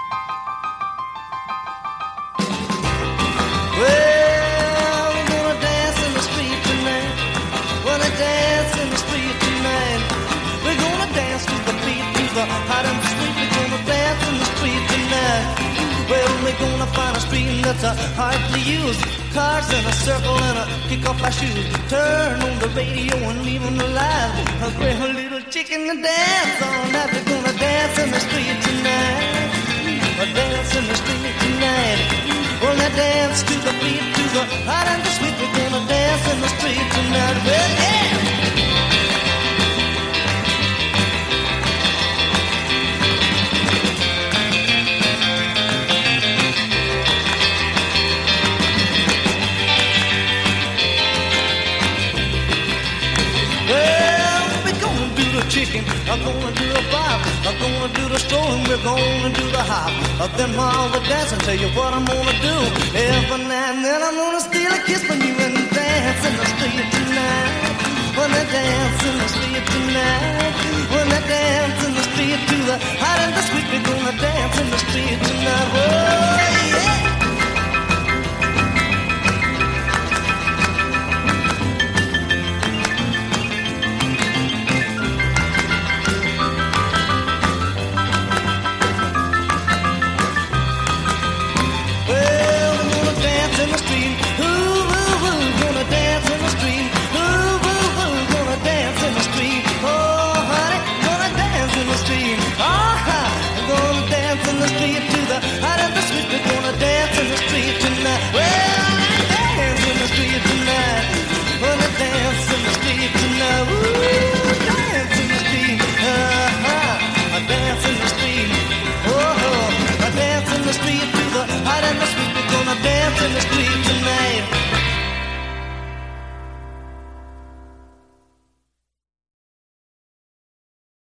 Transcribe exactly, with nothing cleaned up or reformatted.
Well, we're gonna dance in the street tonight. Gonna dance in the street tonight. We're gonna dance to the beat, to the hot and sweet. We're gonna dance in the street tonight. Well, we're gonna find a street that's uh, hardly used. Cars in a circle and a kick off our shoes. Turn on the radio and leave them alive. A great little chicken to dance all night. We're gonna dance in the street tonight. A dance in the street tonight. Gonna dance to the beat, to the hot and the sweet. We're gonna dance in the street tonight. Well, yeah. Chicken, I'm gonna do the bop, I'm gonna do the stroll, and we're gonna do the hop. But then while we're dancing, tell you what I'm gonna do. Every now and then I'm gonna steal a kiss from you and dance in the street tonight. Wanna dance in the street tonight. Wanna dance in the street to the hot and the sweet. We're gonna dance in the street tonight. Oh yeah. In the street to the